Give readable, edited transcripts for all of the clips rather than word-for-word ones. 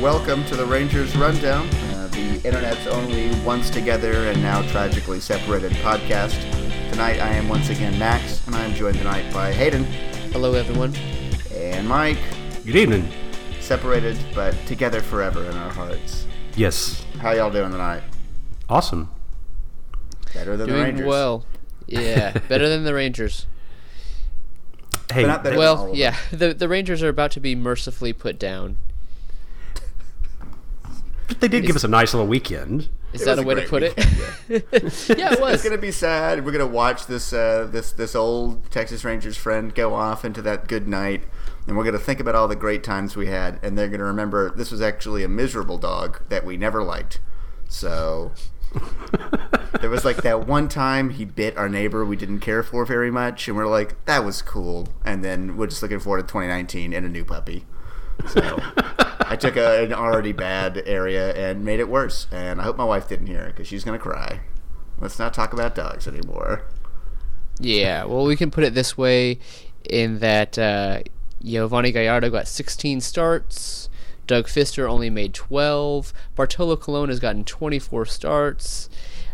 welcome to the Rangers Rundown, the internet's only once together and now tragically separated podcast. Tonight I am once again Max, and I am joined tonight by Hayden. Hello, everyone. And Mike. Good evening. Separated, but together forever in our hearts. Yes. How y'all doing tonight? Awesome. Better than Doing the Rangers. well. Yeah, better than the Rangers. Hey, But not better than all Well, of yeah, the Rangers are about to be mercifully put down. they did give us a nice little weekend. Is It that was a a way to great put it? weekend, Yeah, it was. It's gonna be sad. We're gonna watch this old Texas Rangers friend go off into that good night, and we're gonna think about all the great times we had, and they're gonna remember this was actually a miserable dog that we never liked. So there was like that one time he bit our neighbor we didn't care for very much, and we're like, that was cool. And then we're just looking forward to 2019 and a new puppy. So I took an already bad area and made it worse, and I hope my wife didn't hear it because she's gonna cry. Let's not talk about dogs anymore. Yeah, well, we can put it this way in that Giovanni Gallardo got 16 starts, Doug Fister only made 12, Bartolo Colon has gotten 24 starts.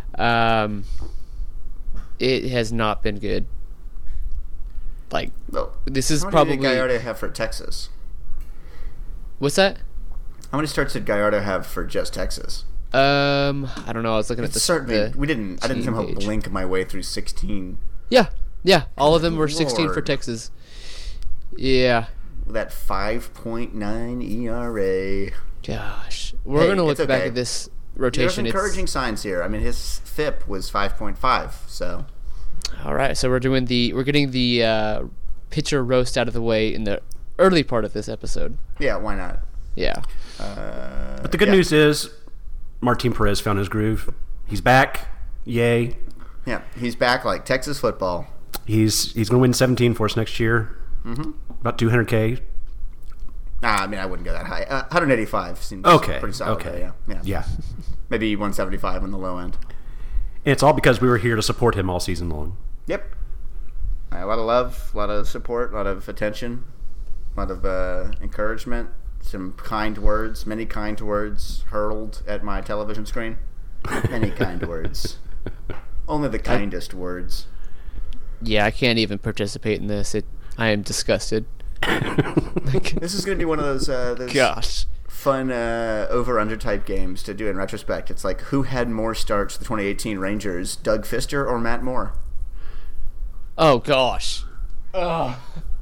It has not been good. Like, Well, this is how many probably... did Gallardo have for Texas? What's that? How many starts did Gallardo have for just Texas? I don't know. I was looking at It's certainly the I didn't team somehow page. blink my way through 16. Yeah, all of them were 16 for Lord. Texas. Yeah. That 5.9 ERA. Gosh. We're Hey, going to look it's back okay. at this There's rotation. encouraging signs here. I mean, his FIP was 5.5, so All right, so we're getting the pitcher roast out of the way in the early part of this episode. yeah, why not? Yeah. But the good news is Martin Perez found his groove. He's back. Yay. Yeah, he's back like Texas football. He's going to win 17 for us next year. Mm-hmm. About 200K. Nah, I mean, I wouldn't go that high. 185 seems Okay. pretty solid. Okay. Though, yeah. Yeah. Maybe 175 on the low end. And it's all because we were here to support him all season long. Yep. A lot of love, a lot of support, a lot of attention, a lot of encouragement, some kind words, many kind words hurled at my television screen. Many kind words. Only the kindest words. Yeah, I can't even participate in this. I am disgusted. This is going to be one of those Gosh. fun over-under type games to do in retrospect. It's like, who had more starts for the 2018 Rangers, Doug Fister or Matt Moore? Oh, gosh. Uh,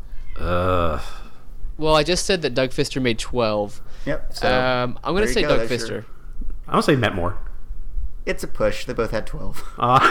Well, I just said that Doug Fister made 12. Yep. So I'm going there to you say go. Doug There's Fister. your- I'll say Matt Moore. It's a push. They both had 12.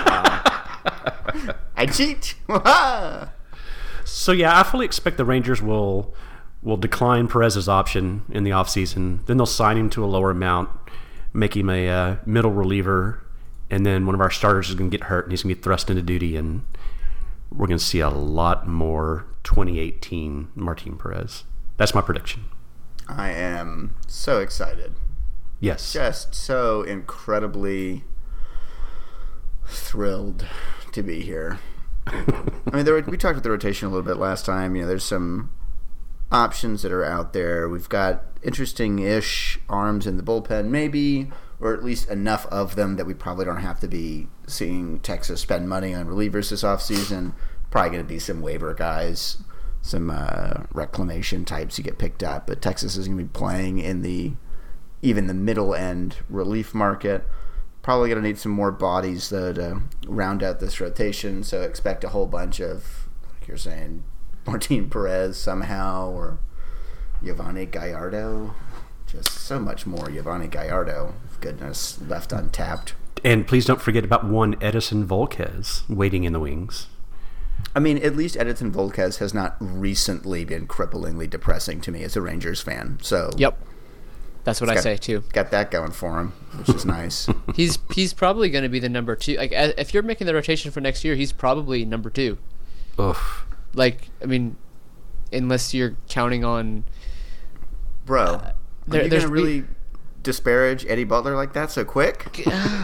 I cheat. So, yeah, I fully expect the Rangers will decline Perez's option in the offseason. Then they'll sign him to a lower amount, make him a middle reliever, and then one of our starters is going to get hurt and he's going to be thrust into duty, and we're going to see a lot more 2018 Martin Perez. That's my prediction. I am so excited. Yes. Just so incredibly thrilled to be here. I mean, we talked about the rotation a little bit last time. You know, there's some options that are out there. We've got interesting-ish arms in the bullpen, maybe, or at least enough of them that we probably don't have to be seeing Texas spend money on relievers this offseason. Probably going to be some waiver guys, some reclamation types who get picked up, but Texas is going to be playing in even the middle-end relief market. Probably going to need some more bodies, though, to round out this rotation, so expect a whole bunch of, like you're saying, Martin Perez somehow, or Giovanni Gallardo. Just so much more Giovanni Gallardo, goodness, left untapped. And please don't forget about one Edison Volquez waiting in the wings. I mean, at least Edison Volquez has not recently been cripplingly depressing to me as a Rangers fan. So Yep. That's what I say, too. Got that going for him, which is nice. He's probably going to be the number 2. Like, if you're making the rotation for next year, he's probably number 2. Oof. Like, I mean, unless you're counting on... Bro, are you going there's to really disparage Eddie Butler like that so quick?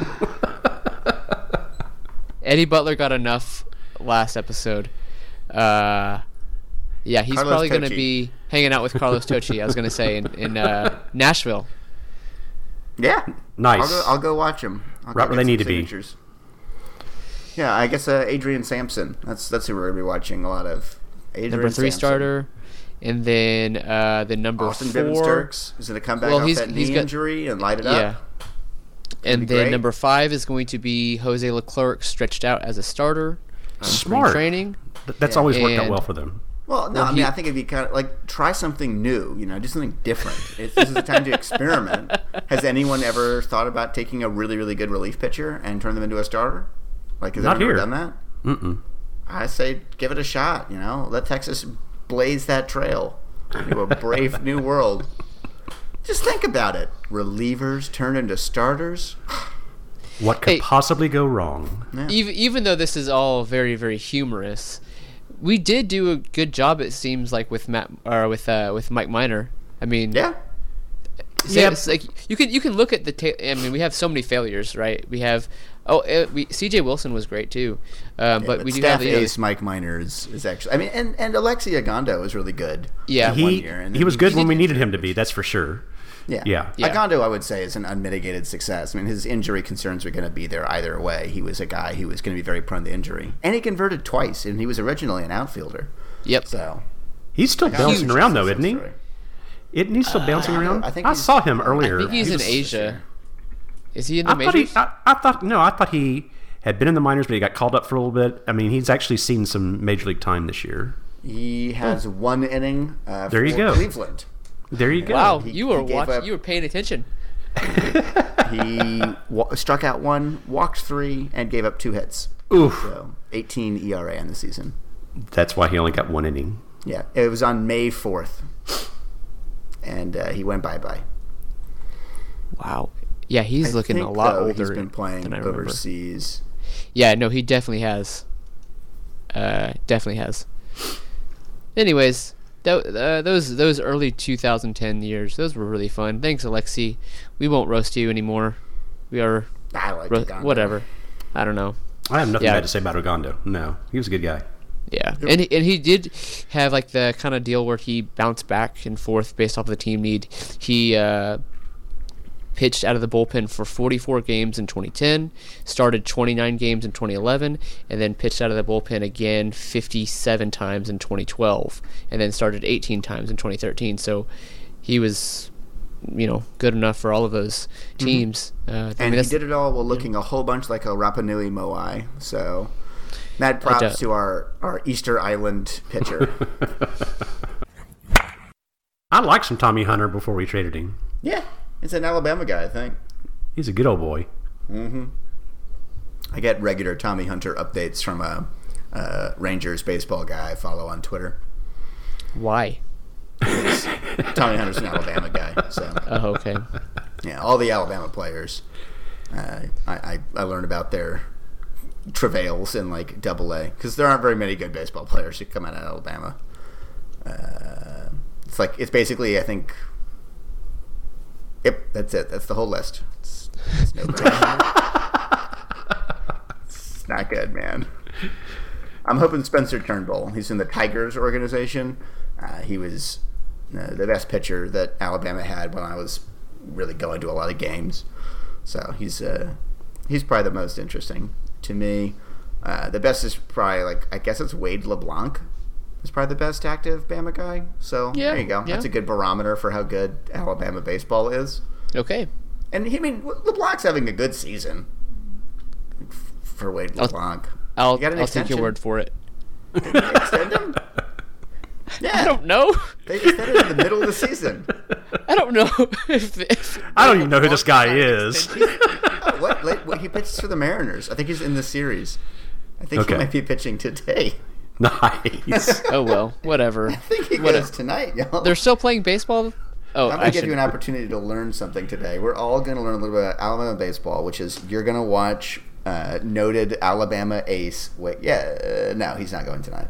Eddie Butler got enough last episode. Yeah, he's Carlos probably going to Tocci. be hanging out with Carlos Tocci, I was going to say, in Nashville. Yeah. Nice. I'll go watch them. Right where they need to be. Yeah, I guess Adrian Sampson. That's who we're going to be watching a lot of. Adrian Number 3 Sampson. starter. And then the number Austin 4. Bibben-Sturks is going to come back off that knee injury and light it up. And then number 5 is going to be Jose Leclerc, stretched out as a starter. Smart. Training. That's always worked out well for them. Well, no, I mean, I think it'd be kind of like try something new, do something different. This is the time to experiment. Has anyone ever thought about taking a really, really good relief pitcher and turn them into a starter? Like, has anyone ever done that? Mm-mm. I say give it a shot, Let Texas blaze that trail into a brave new world. Just think about it. Relievers turn into starters. What could possibly go wrong? Yeah. Even though this is all very, very humorous, we did do a good job, it seems like, with Mike Minor. I mean, it's like you can look at the. We have so many failures, right? We have C.J. Wilson was great too, but we do have the ace Mike Minor is actually. And Alexi Agondo was really good. Yeah, he was good when we needed him to be. That's for sure. Yeah. Agondo, I would say, is an unmitigated success. I mean, his injury concerns were going to be there either way. He was a guy who was going to be very prone to injury, and he converted twice, and he was originally an outfielder. Yep. So he's still bouncing around, though, isn't he? Isn't he still bouncing around? I saw him earlier. I think he's in Asia. Is he in the majors? I thought he had been in the minors, but he got called up for a little bit. I mean, he's actually seen some major league time this year. He has 1 inning there you go. Cleveland. There you go. Wow, you were paying attention. He struck out 1, walked 3, and gave up 2 hits. Oof. So 18 ERA on the season. That's why he only got 1 inning. Yeah, it was on May 4th, and he went bye-bye. Wow. Yeah, he's looking a lot older. He's been playing overseas. Yeah, no, he definitely has. Anyways, those early 2010 years, those were really fun. Thanks, Alexi. We won't roast you anymore. I like whatever. I don't know. I have nothing bad to say about Ogondo. No, he was a good guy. Yeah, and he did have like the kind of deal where he bounced back and forth based off of the team need. He pitched out of the bullpen for 44 games in 2010, started 29 games in 2011, and then pitched out of the bullpen again 57 times in 2012, and then started 18 times in 2013. So he was, good enough for all of those teams. And he did it all while looking a whole bunch like a Rapa Nui Moai. So mad props to our Easter Island pitcher. I liked some Tommy Hunter before we traded him. Yeah. He's an Alabama guy, I think. He's a good old boy. Mm-hmm. I get regular Tommy Hunter updates from a Rangers baseball guy I follow on Twitter. Why? Tommy Hunter's an Alabama guy. So. Oh, okay. Yeah, all the Alabama players. I learned about their travails in like AA because there aren't very many good baseball players who come out of Alabama. It's basically, I think. Yep, that's it. That's the whole list. It's no good. It's not good, man. I'm hoping Spencer Turnbull. He's in the Tigers organization. He was the best pitcher that Alabama had when I was really going to a lot of games. So he's probably the most interesting to me. The best is probably I guess it's Wade LeBlanc. Is probably the best active Bama guy. So there you go. Yeah. That's a good barometer for how good Alabama baseball is. Okay. And LeBlanc's having a good season for Wade LeBlanc. I'll take your word for it. Did they extend him? Yeah. I don't know. They extended in the middle of the season. I don't know. if I don't even know who this guy is. What? He pitches for the Mariners. I think he's in the series. I think he might be pitching today. Nice. Oh, well, whatever. I think he goes tonight, y'all. They're still playing baseball? Oh, I'm going to give you an opportunity to learn something today. We're all going to learn a little bit about Alabama baseball, which is you're going to watch noted Alabama ace. No, he's not going tonight.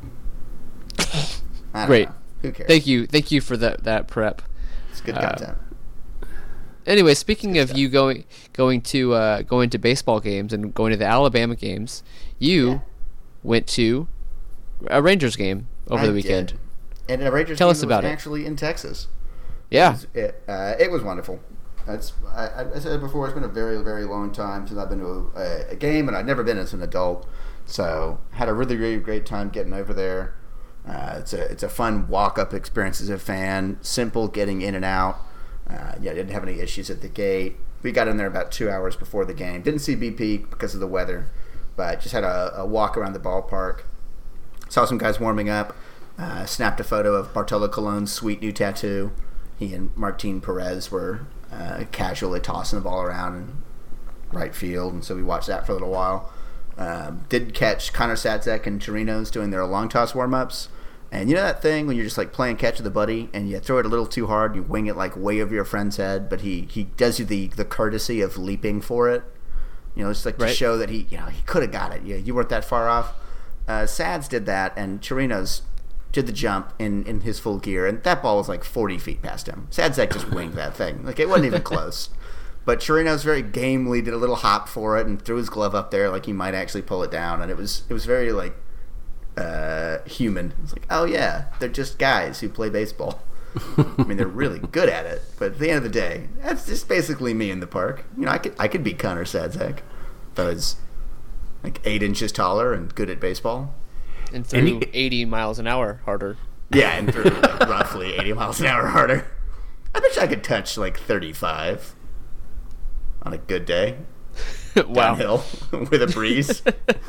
Great. Know. Who cares? Thank you for that prep. It's good content. Anyway, speaking of you going to baseball games and going to the Alabama games, you went to a Rangers game over the weekend. Did. And a Rangers Tell game us about was it. Actually in Texas. Yeah. It was wonderful. I said it before. It's been a very, very long time since I've been to a game, and I've never been as an adult. So had a really, really great time getting over there. It's a fun walk-up experience as a fan. Simple getting in and out. Didn't have any issues at the gate. We got in there about 2 hours before the game. Didn't see BP because of the weather, but just had a walk around the ballpark. Saw some guys warming up. Snapped a photo of Bartolo Colon's sweet new tattoo. He and Martin Perez were casually tossing the ball around in right field, and so we watched that for a little while. Did catch Connor Sadzek and Chirinos doing their long toss warm-ups. And you know that thing when you're just like playing catch with a buddy and you throw it a little too hard, you wing it like way over your friend's head, but he does you the courtesy of leaping for it. Just like to show that he could have got it. You weren't that far off. Sads did that, and Chirinos did the jump in his full gear, and that ball was like 40 feet past him. Sadzek just winged that thing. Like, it wasn't even close. But Chirinos very gamely did a little hop for it and threw his glove up there like he might actually pull it down, and it was very like human. It's like, oh yeah, they're just guys who play baseball. I mean, they're really good at it, but at the end of the day, that's just basically me in the park. I could beat Connor Sadzek if I was like 8 inches taller and good at baseball. And threw 80 miles an hour harder. Yeah, and threw like roughly 80 miles an hour harder. I bet you I could touch like 35 on a good day. Wow. Downhill with a breeze.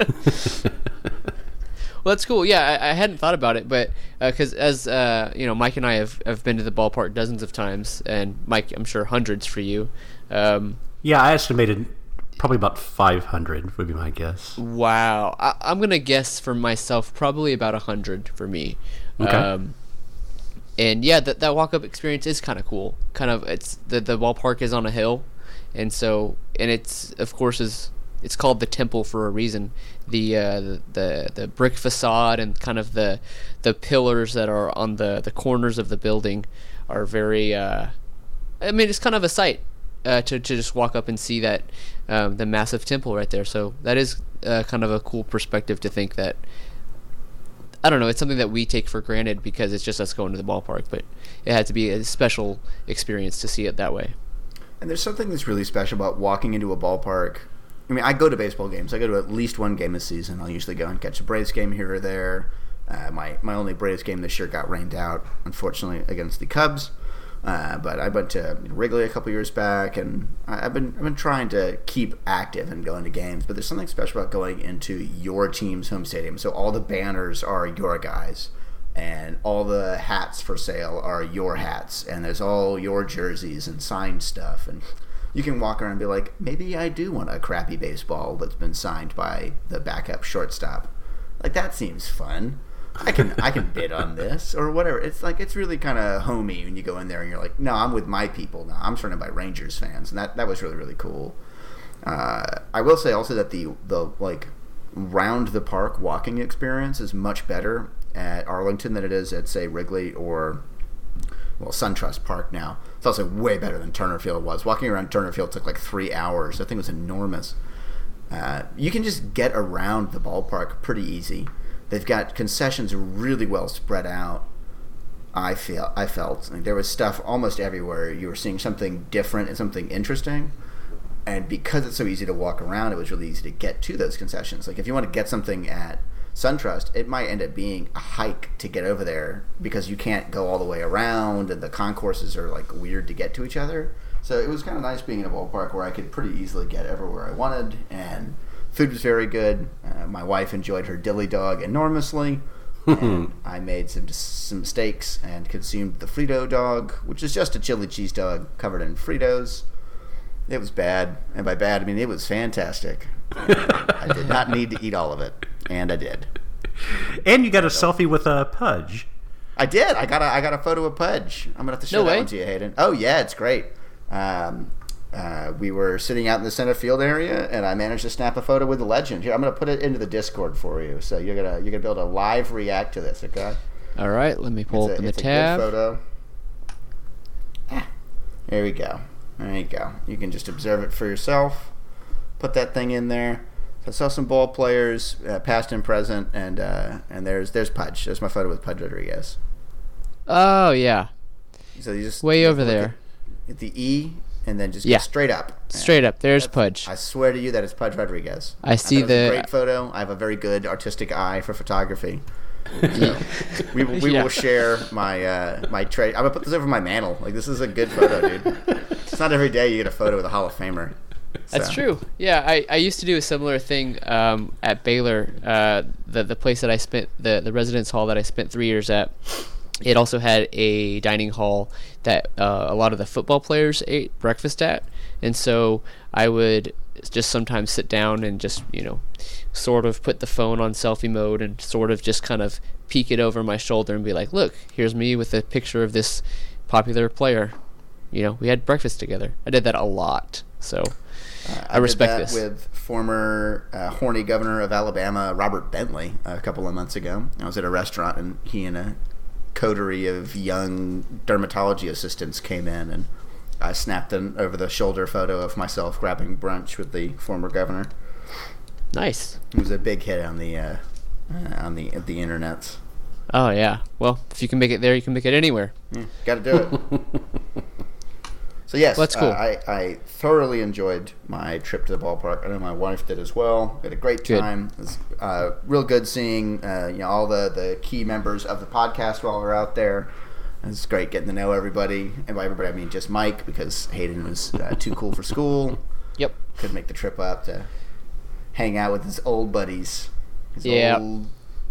Well, that's cool. Yeah, I hadn't thought about it, but because as Mike and I have been to the ballpark dozens of times, and Mike, I'm sure hundreds for you. Yeah, I estimated probably about 500 would be my guess. Wow. I'm going to guess for myself probably about 100 for me. Okay. And yeah, that walk-up experience is kind of cool. It's the ballpark is on a hill, and it's of course it's called the Temple for a reason. The brick facade and kind of the pillars that are on the corners of the building are very. It's kind of a sight to just walk up and see that the massive temple right there. So that is kind of a cool perspective to think that. I don't know. It's something that we take for granted because it's just us going to the ballpark, but it had to be a special experience to see it that way. And there's something that's really special about walking into a ballpark. I mean, I go to baseball games. I go to at least one game a season. I'll usually go and catch a Braves game here or there. My only Braves game this year got rained out, unfortunately, against the Cubs. But I went to Wrigley a couple years back, and I've been trying to keep active and going to games. But there's something special about going into your team's home stadium. So all the banners are your guys, and all the hats for sale are your hats, and there's all your jerseys and signed stuff, and you can walk around and be like, maybe I do want a crappy baseball that's been signed by the backup shortstop. Like, that seems fun. I can bid on this or whatever. It's like, it's really kind of homey when you go in there and you're like, no, I'm with my people now. I'm surrounded by Rangers fans, and that was really, really cool. I will say also that the like round the park walking experience is much better at Arlington than it is at, say, Wrigley or SunTrust Park now. It's also way better than Turner Field was. Walking around Turner Field took like 3 hours. That thing was enormous. You can just get around the ballpark pretty easy. They've got concessions really well spread out. I felt like there was stuff almost everywhere. You were seeing something different and something interesting. And because it's so easy to walk around, it was really easy to get to those concessions. Like, if you want to get something at SunTrust, it might end up being a hike to get over there because you can't go all the way around and the concourses are like weird to get to each other. So it was kind of nice being in a ballpark where I could pretty easily get everywhere I wanted, and food was very good. My wife enjoyed her dilly dog enormously, and I made some steaks and consumed the Frito dog, which is just a chili cheese dog covered in Fritos. It was bad, and by bad I mean it was fantastic. I did not need to eat all of it, and I did. And you got a selfie with Pudge. I did. I got a photo of Pudge. I'm gonna have to show that one to you, Hayden. Oh yeah, it's great. We were sitting out in the center field area, and I managed to snap a photo with the legend. Here, I'm gonna put it into the Discord for you, so you're gonna be able to live react to this. Okay. All right. Let me pull open the tab. It's a good photo. There we go. There you go. You can just observe it for yourself. Put that thing in there. So I saw some ball players, past and present, and there's Pudge. There's my photo with Pudge Rodriguez. Oh yeah. So you just way over there. At the E and then just Yeah. go straight up. Straight up, there's Pudge. I swear to you that it's Pudge Rodriguez. I see thought it was a the- great photo. I have a very good artistic eye for photography. So we Yeah. will share my my tray. I'm gonna put this over my mantle. Like, this is a good photo, dude. It's not every day you get a photo with a Hall of Famer. That's So, true. Yeah, I used to do a similar thing at Baylor, the place that I spent, the residence hall that I spent 3 years at. It also had a dining hall that a lot of the football players ate breakfast at. And so I would just sometimes sit down and just, sort of put the phone on selfie mode and sort of just kind of peek it over my shoulder and be like, look, here's me with a picture of this popular player. We had breakfast together. I did that a lot. So I respect did that this. with former horny governor of Alabama, Robert Bentley, a couple of months ago. I was at a restaurant, and he and a coterie of young dermatology assistants came in, and I snapped an over-the-shoulder photo of myself grabbing brunch with the former governor. Nice. It was a big hit on the internets. Oh, yeah. Well, if you can make it there, you can make it anywhere. Got to do it. So yes, Well, that's cool. I thoroughly enjoyed my trip to the ballpark. I know my wife did as well. We had a great Good. time. It was real good seeing all the key members of the podcast while we were out there. It was great getting to know everybody, and by everybody I mean just Mike, because Hayden was too cool for school. Yep. Couldn't make the trip up to hang out with his old buddies, his Yeah. old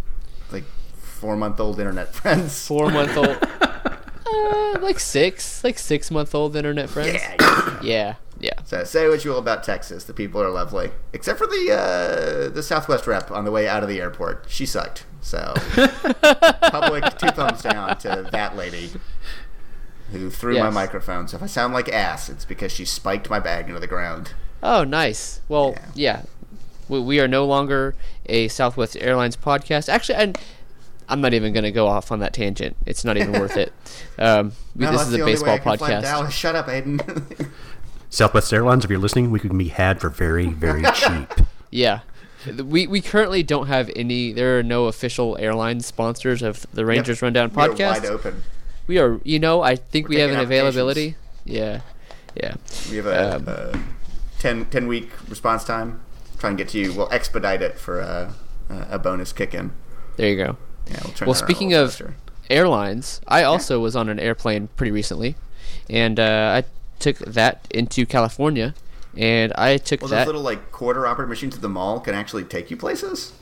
4-month-old internet friends. 4-month-old. Like 6-month-old internet friends. Yeah. Yeah. So say what you will about Texas, the people are lovely, except for the Southwest rep on the way out of the airport. She sucked. So public 2 thumbs down to that lady who threw my Yes. microphone. So if I sound like ass, it's because she spiked my bag into the ground. Oh, nice. Well, yeah. We are no longer a Southwest Airlines podcast. Actually, I'm not even going to go off on that tangent. It's not even worth it. No, This that's is the a only way baseball I can fly to podcast. Dallas. Shut up, Aiden. Southwest Airlines, if you're listening, we can be had for very, very cheap. Yeah. We currently don't have any. There are no official airline sponsors of the Rangers Rundown We are podcast. wide open. We are, I think we have taking an availability. Yeah. We have a 10-week response time. Try and get to you. We'll expedite it for a bonus kick-in. There you go. Yeah, we'll turn Well, that around a speaking little of faster. airlines, I also was on an airplane pretty recently, and I took that into California, and I took Well, that. those little quarter operated machines at the mall can actually take you places,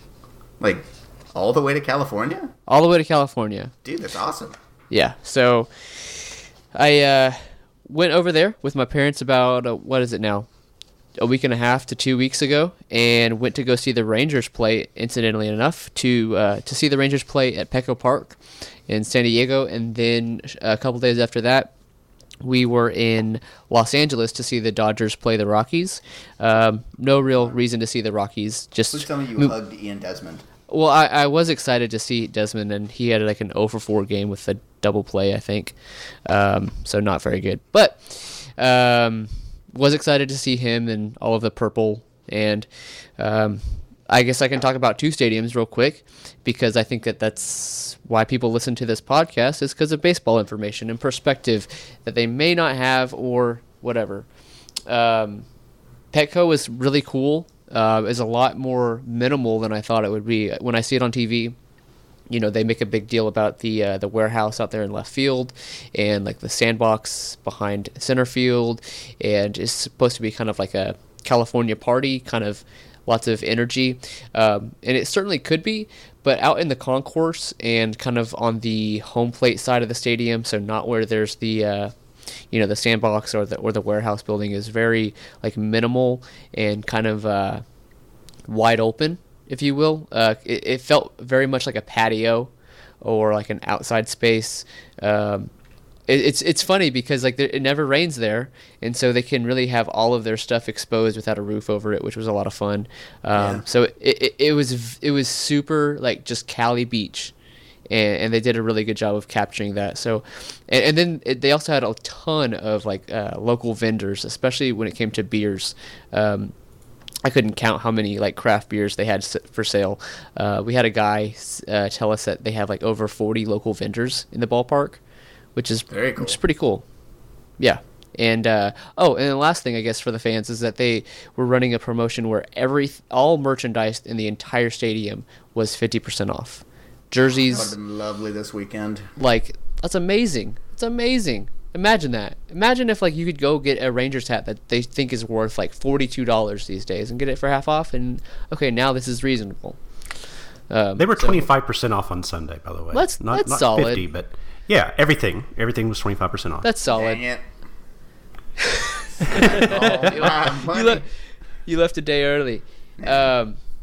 all the way to California. all the way to California. Dude, that's awesome. Yeah. So I went over there with my parents about what is it now? A week and a half to 2 weeks ago, and went to go see the Rangers play. Incidentally enough, to see the Rangers play at Petco Park in San Diego, and then a couple days after that, we were in Los Angeles to see the Dodgers play the Rockies. No real reason to see the Rockies. Just Please tell me you hugged Ian Desmond. well, I was excited to see Desmond, and he had like an 0-for-4 game with a double play, I think. So not very good. But was excited to see him and all of the purple. And I guess I can talk about 2 stadiums real quick, because I think that's why people listen to this podcast, is because of baseball information and perspective that they may not have or whatever. Petco was really cool. Is a lot more minimal than I thought it would be. When I see it on TV, they make a big deal about the warehouse out there in left field, and like the sandbox behind center field, and it's supposed to be kind of like a California party, kind of lots of energy, and it certainly could be. But out in the concourse and kind of on the home plate side of the stadium, so not where there's the the sandbox or the warehouse building, is very minimal and kind of wide open, if you will. It felt very much like a patio or like an outside space. It's funny because it never rains there, and so they can really have all of their stuff exposed without a roof over it, which was a lot of fun. So it was super just Cali Beach. And they did a really good job of capturing that. So, and then they also had a ton of local vendors, especially when it came to beers. I couldn't count how many craft beers they had for sale. We had a guy tell us that they have over 40 local vendors in the ballpark, which is Very cool. Which is pretty cool. Yeah. And and the last thing I guess for the fans is that they were running a promotion where all merchandise in the entire stadium was 50% off. Jerseys. That would have been lovely this weekend. Like, that's amazing. It's amazing. Imagine that. Imagine if like you could go get a Rangers hat that they think is worth like $42 these days and get it for half off. And okay, now this is reasonable. They were 25% off on Sunday, by the way. That's not solid. 50, but yeah, everything was 25% off. That's solid. Dang it. You left a day early. Yeah,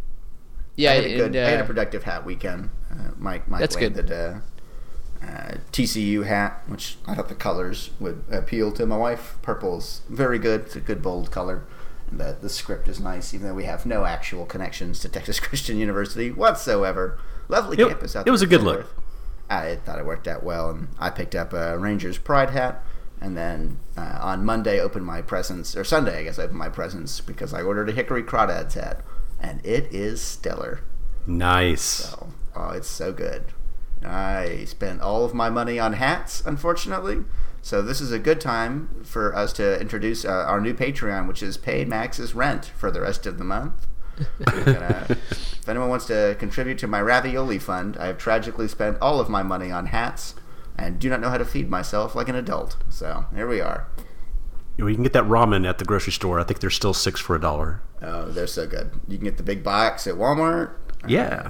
I had a productive hat weekend. Mike That's landed a TCU hat, which I thought the colors would appeal to my wife. Purple's very good. It's a good bold color. And the script is nice, even though we have no actual connections to Texas Christian University whatsoever. Lovely campus out there. It was a good look. I thought it worked out well, and I picked up a Rangers Pride hat. And then on Monday, opened my presents, or Sunday, I guess, I opened my presents because I ordered a Hickory Crawdads hat, and it is stellar. Nice. So, it's so good. I spent all of my money on hats, unfortunately. So this is a good time for us to introduce our new Patreon, which is Pay Max's Rent for the rest of the month. If anyone wants to contribute to my ravioli fund, I have tragically spent all of my money on hats and do not know how to feed myself like an adult. So here we are. You can get that ramen at the grocery store. I think they're still $6 for $1. Oh, they're so good. You can get the big box at Walmart. Yeah.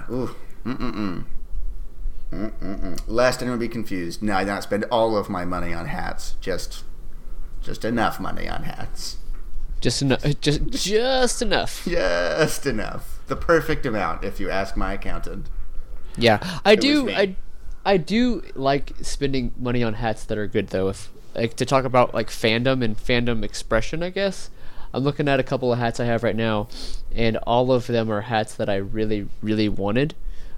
Lest anyone be confused, no, I did not spend all of my money on hats. Just enough money on hats. Just enough. Just enough. Just enough. The perfect amount, if you ask my accountant. Yeah, I do like spending money on hats that are good though. If like to talk about like fandom and fandom expression, I guess I'm looking at a couple of hats I have right now, and all of them are hats that I really, really wanted.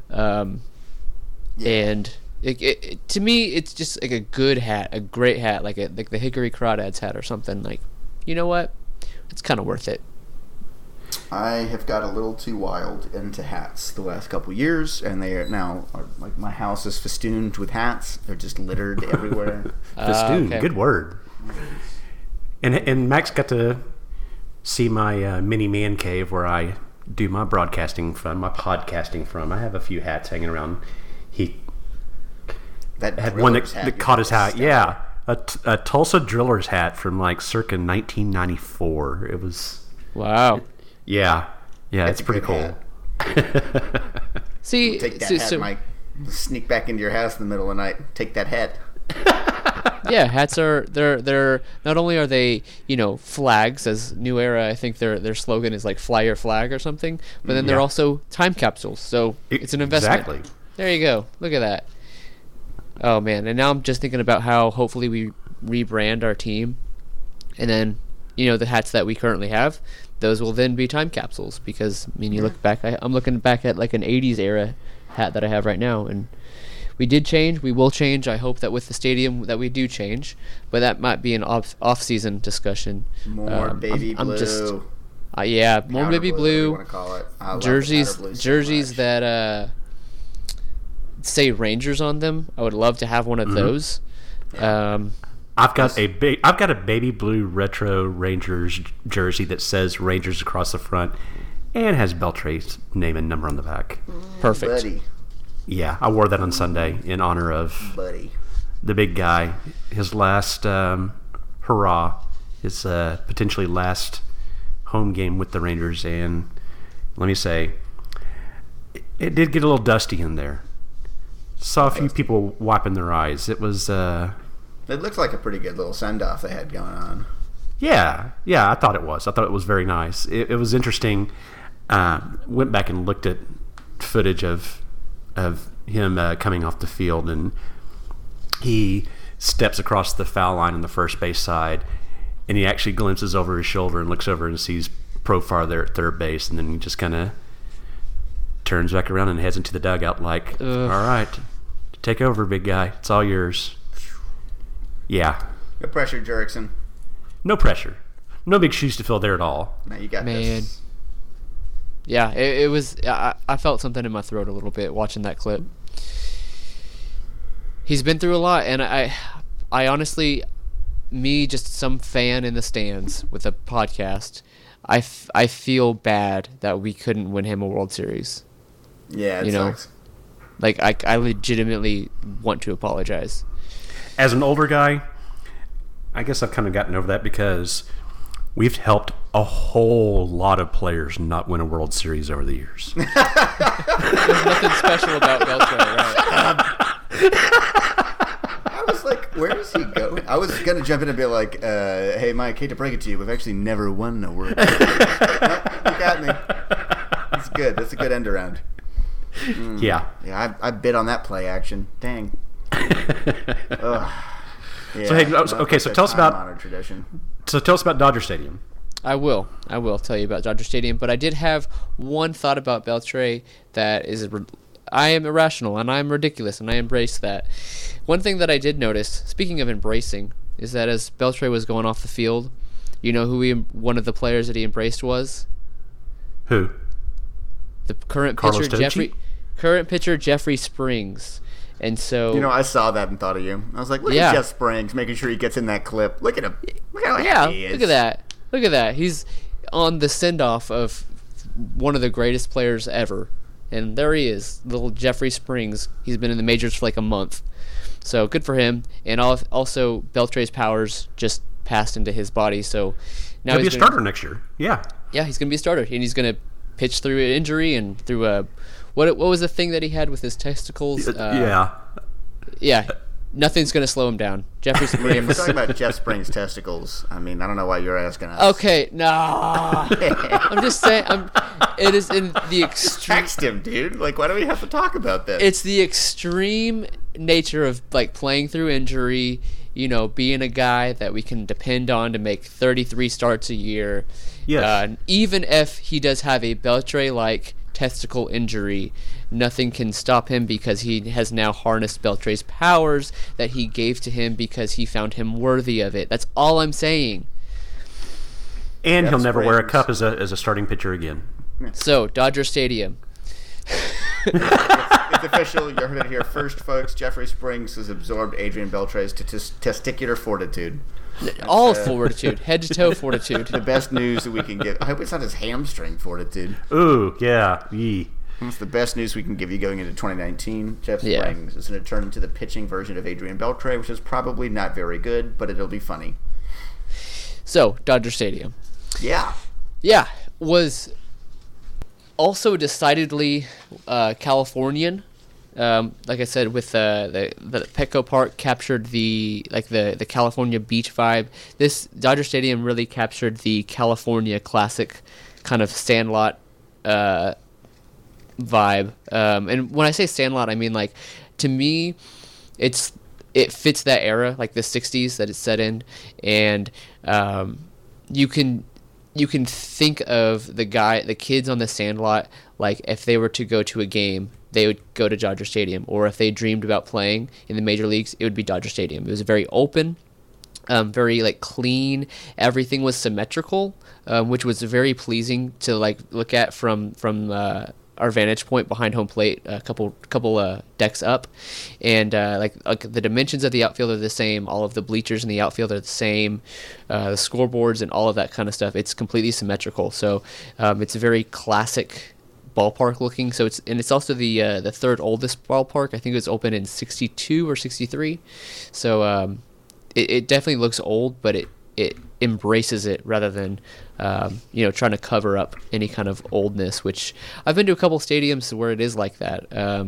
And to me, it's just like a good hat, a great hat, like the Hickory Crawdads hat or something. Like, you know what? It's kind of worth it. I have got a little too wild into hats the last couple years, and they are now like my house is festooned with hats. They're just littered everywhere. Festoon, okay. Good word. And Max got to see my mini man cave where I do my broadcasting from, my podcasting from. I have a few hats hanging around. He had one that caught his hat. Yeah, a Tulsa Drillers hat from like circa 1994. It was wow. Yeah, it's pretty cool. See, take that hat, Mike. Sneak back into your house in the middle of the night. Take that hat. Yeah, hats are they're not only are they flags, as New Era, I think their slogan is like fly your flag or something, but then they're also time capsules. So it's an investment. Exactly. There you go. Look at that. Oh man, and now I'm just thinking about how hopefully we rebrand our team, and then the hats that we currently have, those will then be time capsules because you look back. I'm looking back at like an '80s era hat that I have right now, and we did change. We will change. I hope that with the stadium that we do change, but that might be an off-season discussion. More baby blue. More baby blue. You want to call it. Jerseys that say Rangers on them. I would love to have one of those. I've got a baby blue retro Rangers jersey that says Rangers across the front and has Beltre's name and number on the back. Perfect. Buddy. Yeah, I wore that on Sunday in honor of the big guy. His last hurrah, his potentially last home game with the Rangers, and let me say, it did get a little dusty in there. Saw a few people wiping their eyes. It was. It looked like a pretty good little send-off they had going on. Yeah, I thought it was. I thought it was very nice. It was interesting. Went back and looked at footage of him coming off the field, and he steps across the foul line on the first base side, and he actually glimpses over his shoulder and looks over and sees Profar there at third base, and then he just kind of turns back around and heads into the dugout like, all right, take over, big guy. It's all yours. Yeah. No pressure, Jurickson. No pressure. No big shoes to fill there at all. No, you got this. Yeah, it was. I felt something in my throat a little bit watching that clip. He's been through a lot, and I honestly, me, just some fan in the stands with a podcast, I feel bad that we couldn't win him a World Series. Yeah, it sucks. Like, I legitimately want to apologize. As an older guy, I guess I've kind of gotten over that because we've helped a whole lot of players not win a World Series over the years. There's nothing special about Beltre, right? I was like, where is he going? I was going to jump in and be like, hey, Mike, hate to break it to you, we've actually never won a World Series. Nope, you got me. That's good. That's a good end around. Yeah. Yeah, I bid on that play action. Dang. Ugh. Yeah, So hey, okay. So tell us about tradition. So tell us about Dodger Stadium. I will tell you about Dodger Stadium, but I did have one thought about Beltre that is, I am irrational and I am ridiculous and I embrace that. One thing that I did notice, speaking of embracing, is that as Beltre was going off the field, you know who one of the players that he embraced was? Who? The current Carlos pitcher Tocci? Jeffrey Springs. And so, You know, I saw that and thought of you. I was like, look at Jeff Springs making sure he gets in that clip. Look at him. Look how happy he is. Look at that. He's on the send-off of one of the greatest players ever. And there he is, little Jeffrey Springs. He's been in the majors for like a month. So good for him. And also, Beltre's powers just passed into his body. So now He'll be a starter next year. Yeah. Yeah, he's going to be a starter. And he's going to pitch through an injury and through a... What was the thing that he had with his testicles? Yeah. Yeah. Nothing's going to slow him down. Jeffrey If we're Springs. talking about Jeff Springs' testicles, I mean, I don't know why you're asking us. Okay, nah. I'm just saying. It is in the extreme. Text him, dude. Like, why do we have to talk about this? It's the extreme nature of like playing through injury. You know, being a guy that we can depend on to make 33 starts a year. Yes. Even if he does have a Beltre-like testicle injury, nothing can stop him because he has now harnessed Beltre's powers that he gave to him because he found him worthy of it. That's all I'm saying. And Jeff he'll never wear a Springs. cup as a starting pitcher again. So, Dodger Stadium. It's official. You heard it here first, folks. Jeffrey Springs has absorbed Adrian Beltre's testicular fortitude. All fortitude, head to toe fortitude. The best news that we can give. I hope it's not his hamstring fortitude. Ooh, yeah. Yee. That's the best news we can give you going into 2019. Jeff Yeah. Springs is going to turn into the pitching version of Adrian Beltre, which is probably not very good, but it'll be funny. So, Dodger Stadium. Yeah. Yeah, was also decidedly Californian. Like I said, with the Petco Park captured the California beach vibe. This Dodger Stadium really captured the California classic kind of Sandlot vibe. And when I say Sandlot, I mean, like, to me, it fits that era, like the 60s that it's set in, and you can think of the kids on the Sandlot, like if they were to go to a game, they would go to Dodger Stadium, or if they dreamed about playing in the major leagues, it would be Dodger Stadium. It was very open, very like clean. Everything was symmetrical, which was very pleasing to like look at from our vantage point behind home plate, a couple decks up, and like the dimensions of the outfield are the same. All of the bleachers in the outfield are the same. The scoreboards and all of that kind of stuff. It's completely symmetrical. So it's a very classic ballpark looking. So it's also the third oldest ballpark. I think it was opened in 62 or 63. So it definitely looks old, but it embraces it rather than trying to cover up any kind of oldness, which I've been to a couple stadiums where it is like that.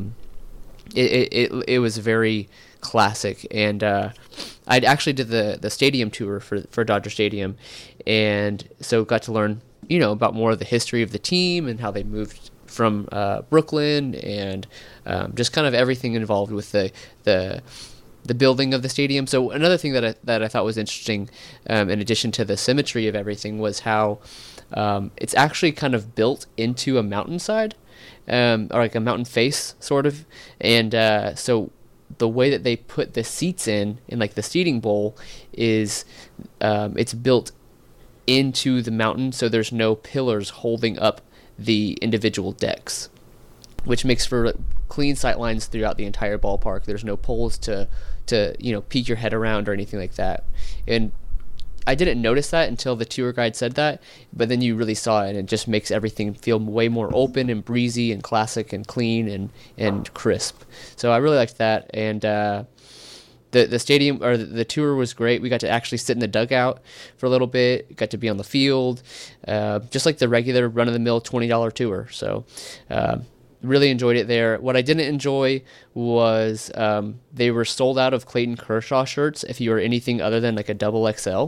It was very classic, and I actually did the stadium tour for Dodger Stadium, and so got to learn about more of the history of the team and how they moved from Brooklyn, and just kind of everything involved with the building of the stadium. So another thing that I thought was interesting, in addition to the symmetry of everything, was how it's actually kind of built into a mountainside, or like a mountain face, sort of. And so the way that they put the seats in like the seating bowl is it's built into the mountain, so there's no pillars holding up the individual decks, which makes for clean sight lines throughout the entire ballpark. There's no poles to to peek your head around or anything like that. And I didn't notice that until the tour guide said that, but then you really saw it, and it just makes everything feel way more open and breezy and classic and clean and crisp. So I really liked that, and the stadium or the tour was great. We got to actually sit in the dugout for a little bit, got to be on the field, just like the regular run-of-the-mill $20 tour. So really enjoyed it there. What I didn't enjoy was they were sold out of Clayton Kershaw shirts if you were anything other than like a double XL.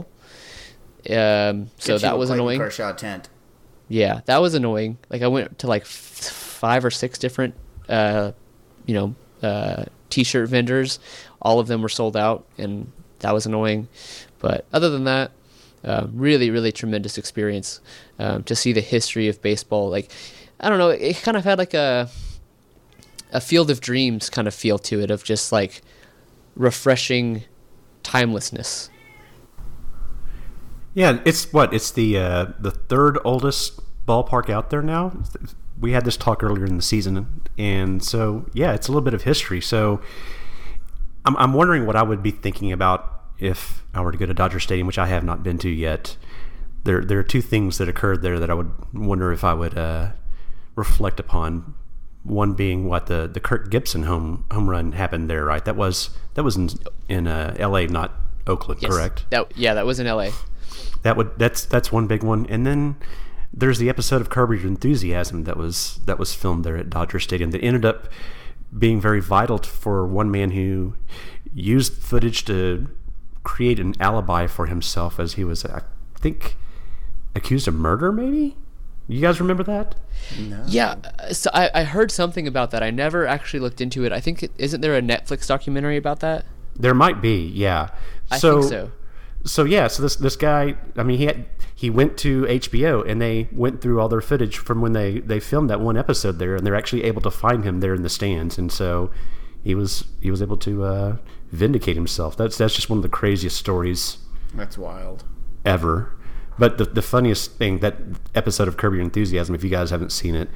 So that was annoying. Kershaw tent. Yeah, that was annoying. Like I went to like 5 or 6 different, T-shirt vendors. All of them were sold out, and that was annoying. But other than that, really, really tremendous experience to see the history of baseball. Like, I don't know, it kind of had like a Field of Dreams kind of feel to it, of just like refreshing timelessness. Yeah, it's the third oldest ballpark out there now. We had this talk earlier in the season, and so yeah, it's a little bit of history. So I'm wondering what I would be thinking about if I were to go to Dodger Stadium, which I have not been to yet. There are 2 things that occurred there that I would wonder if I would reflect upon. One being what the Kirk Gibson home run happened there, right? That was in L.A., not Oakland, Yes. Correct? That was in L.A. That's one big one, and then there's the episode of Curb Your Enthusiasm that was filmed there at Dodger Stadium that ended up being very vital for one man who used footage to create an alibi for himself, as he was, I think, accused of murder. Maybe you guys remember that? No. Yeah, so I heard something about that. I never actually looked into it. I think isn't there a Netflix documentary about that? There might be, yeah. I think so. So yeah, so this guy, I mean, he went to HBO, and they went through all their footage from when they filmed that one episode there, and they're actually able to find him there in the stands, and so he was able to vindicate himself. That's just one of the craziest stories. That's wild. Ever. But the funniest thing, that episode of Curb Your Enthusiasm, if you guys haven't seen it,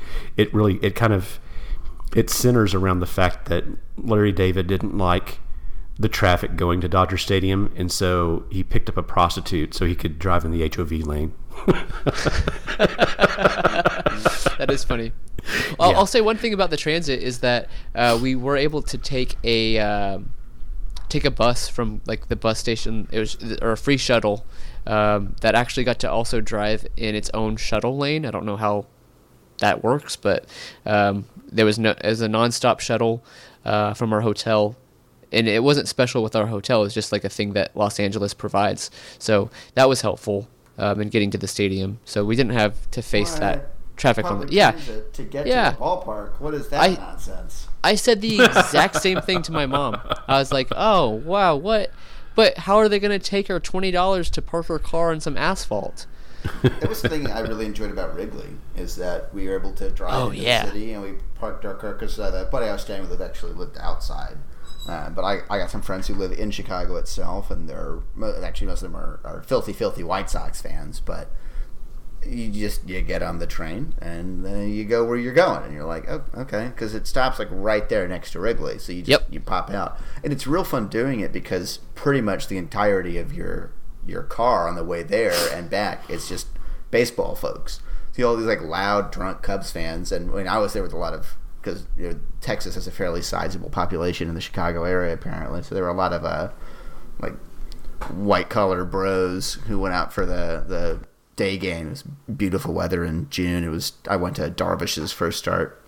it centers around the fact that Larry David didn't like the traffic going to Dodger Stadium, and so he picked up a prostitute so he could drive in the HOV lane. That is funny. I'll say one thing about the transit is that we were able to take a bus from like the bus station. It was or a free shuttle that actually got to also drive in its own shuttle lane. I don't know how that works, but there was a nonstop shuttle from our hotel. And it wasn't special with our hotel. It was just like a thing that Los Angeles provides. So that was helpful in getting to the stadium. So we didn't have to face that traffic on the... Yeah. To get to the ballpark. What is that nonsense? I said the exact same thing to my mom. I was like, oh, wow, what? But how are they going to take her $20 to park her car on some asphalt? That was the thing I really enjoyed about Wrigley, is that we were able to drive into the city, and we parked our car, because the buddy I was staying with actually lived outside. But I got some friends who live in Chicago itself, and most of them are filthy White Sox fans. But you get on the train and you go where you're going, and you're like, oh, okay, because it stops like right there next to Wrigley, so you pop out, and it's real fun doing it because pretty much the entirety of your car on the way there and back is just baseball folks. See all these like loud, drunk Cubs fans, and when I was there with a lot of. Because Texas has a fairly sizable population in the Chicago area, apparently. So there were a lot of like white-collar bros who went out for the day game. It was beautiful weather in June. I went to Darvish's first start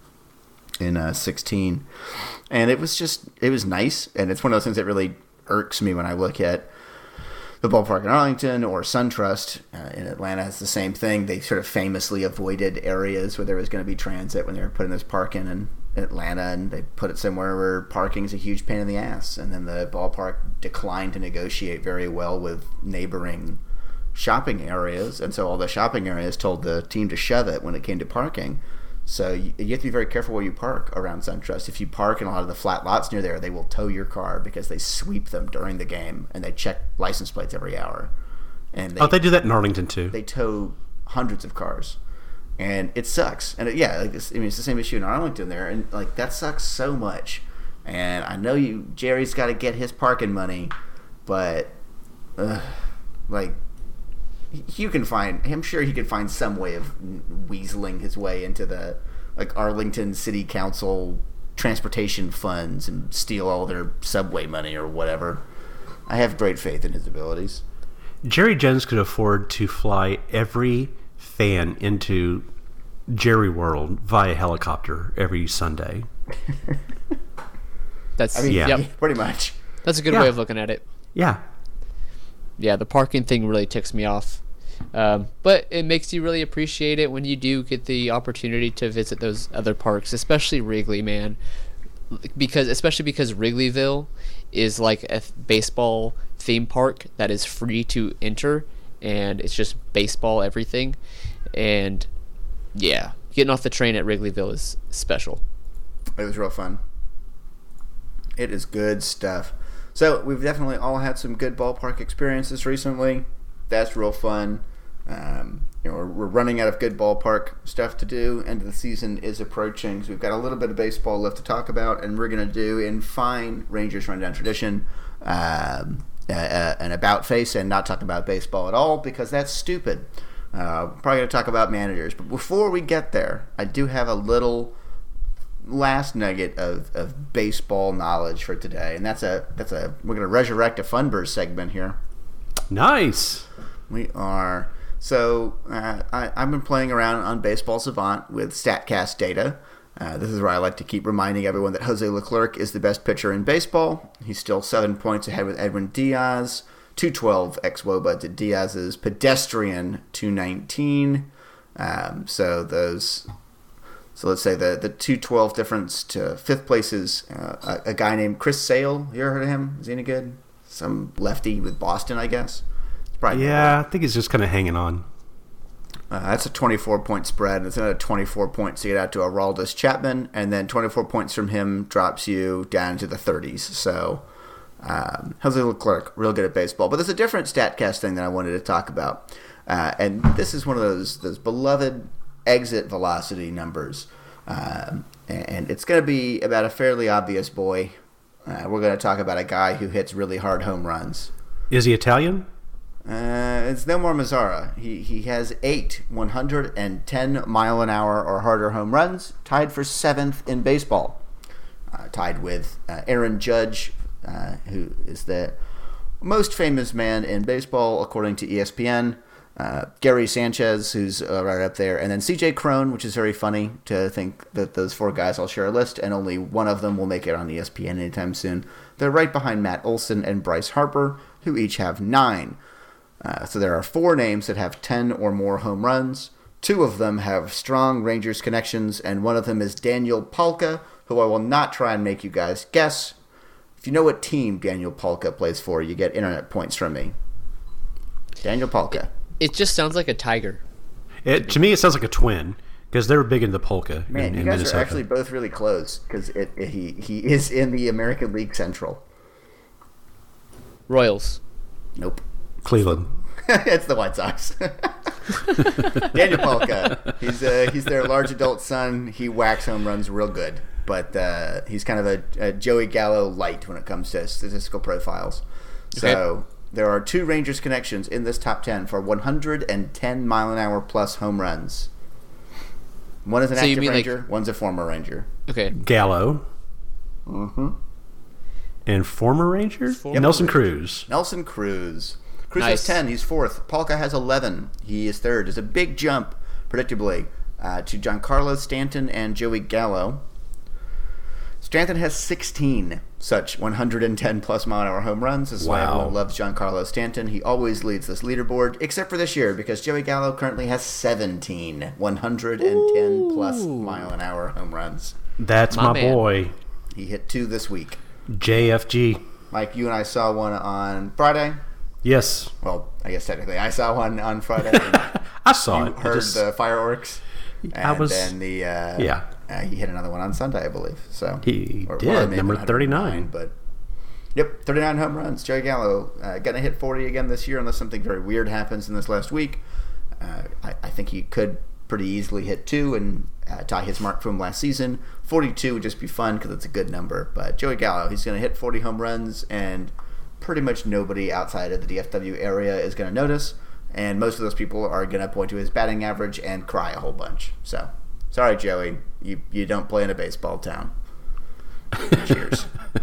in 16, and it was nice. And it's one of those things that really irks me when I look at the ballpark in Arlington or SunTrust in Atlanta. Has the same thing. They sort of famously avoided areas where there was going to be transit when they were putting this park in Atlanta, and they put it somewhere where parking is a huge pain in the ass. And then the ballpark declined to negotiate very well with neighboring shopping areas, and so all the shopping areas told the team to shove it when it came to parking. So you have to be very careful where you park around SunTrust. If you park in a lot of the flat lots near there, they will tow your car because they sweep them during the game, and they check license plates every hour. And they do that in Arlington too. They tow hundreds of cars, and it sucks. And it's the same issue in Arlington there, and like that sucks so much. And I know Jerry's got to get his parking money, but like you can find. I'm sure he could find some way of weaseling his way into the like Arlington City Council transportation funds and steal all their subway money or whatever. I have great faith in his abilities. Jerry Jones could afford to fly every fan into Jerry World via helicopter every Sunday. That's pretty much. That's a good way of looking at it. Yeah. Yeah, the parking thing really ticks me off. But it makes you really appreciate it when you do get the opportunity to visit those other parks, especially Wrigley, man. Especially because Wrigleyville is like a baseball theme park that is free to enter, and it's just baseball everything. And yeah, getting off the train at Wrigleyville is special. It was real fun. It is good stuff. So we've definitely all had some good ballpark experiences recently. That's real fun. We're running out of good ballpark stuff to do. End of the season is approaching, so we've got a little bit of baseball left to talk about, and we're going to do in fine Rangers Rundown tradition an about face and not talk about baseball at all because that's stupid. Probably going to talk about managers, but before we get there, I do have a little last nugget of baseball knowledge for today, and we're going to resurrect a Funburst segment here. Nice. We are. So I've been playing around on Baseball Savant with StatCast data. This is where I like to keep reminding everyone that Jose Leclerc is the best pitcher in baseball. He's still 7 points ahead with Edwin Diaz. 212 xWOBA to Diaz's pedestrian 219. So let's say the 212 difference to fifth place is a guy named Chris Sale. You ever heard of him? Is he any good? Some lefty with Boston, I guess. Yeah, I think he's just kind of hanging on. That's a 24-point spread. It's another 24 points to get out to Aroldis Chapman, and then 24 points from him drops you down to the 30s. So Jose Leclerc, real good at baseball. But there's a different StatCast thing that I wanted to talk about, and this is one of those beloved exit velocity numbers, and it's going to be about a fairly obvious boy. We're going to talk about a guy who hits really hard home runs. Is he Italian? It's Nomar Mazara. He has 8 110-mile-an-hour or harder home runs, tied for 7th in baseball. Tied with Aaron Judge, who is the most famous man in baseball, according to ESPN. Gary Sanchez, who's right up there. And then C.J. Cron, which is very funny to think that those 4 guys all share a list, and only one of them will make it on ESPN anytime soon. They're right behind Matt Olson and Bryce Harper, who each have 9. So there are 4 names that have 10 or more home runs. 2 of them have strong Rangers connections, and one of them is Daniel Palka, who I will not try and make you guys guess. If you know what team Daniel Palka plays for, you get internet points from me. Daniel Palka. It just sounds like a tiger. To me, it sounds like a twin, because they were big into polka. Man, you guys are actually both really close, because he is in the American League Central. Royals. Nope. Cleveland. It's the White Sox. Daniel Palka. He's their large adult son. He whacks home runs real good, but he's kind of a Joey Gallo light when it comes to statistical profiles. Okay. So there are 2 Rangers connections in this top 10 for 110-mile-an-hour plus home runs. One is an active Ranger. One's a former Ranger. Okay. Gallo. Mm-hmm. And former Ranger? Nelson Cruz. Nelson Cruz. Cruz has 10. He's 4th. Palka has 11. He is 3rd. It's a big jump, predictably, to Giancarlo Stanton and Joey Gallo. Stanton has 16 such 110-plus-mile-an-hour home runs. This is why everyone loves Giancarlo Stanton. He always leads this leaderboard, except for this year, because Joey Gallo currently has 17 110-plus-mile-an-hour home runs. That's my boy. He hit 2 this week. JFG. Mike, you and I saw one on Friday. Yes. Well, I guess technically I saw one on Friday. I saw it. You heard the fireworks. Then he hit another one on Sunday, I believe. So he did, number 39. But yep, 39 home runs. Joey Gallo going to hit 40 again this year unless something very weird happens in this last week. I think he could pretty easily hit 2 and tie his mark from last season. 42 would just be fun because it's a good number. But Joey Gallo, he's going to hit 40 home runs, and pretty much nobody outside of the DFW area is going to notice. And most of those people are going to point to his batting average and cry a whole bunch. So, sorry, Joey, you don't play in a baseball town. Cheers.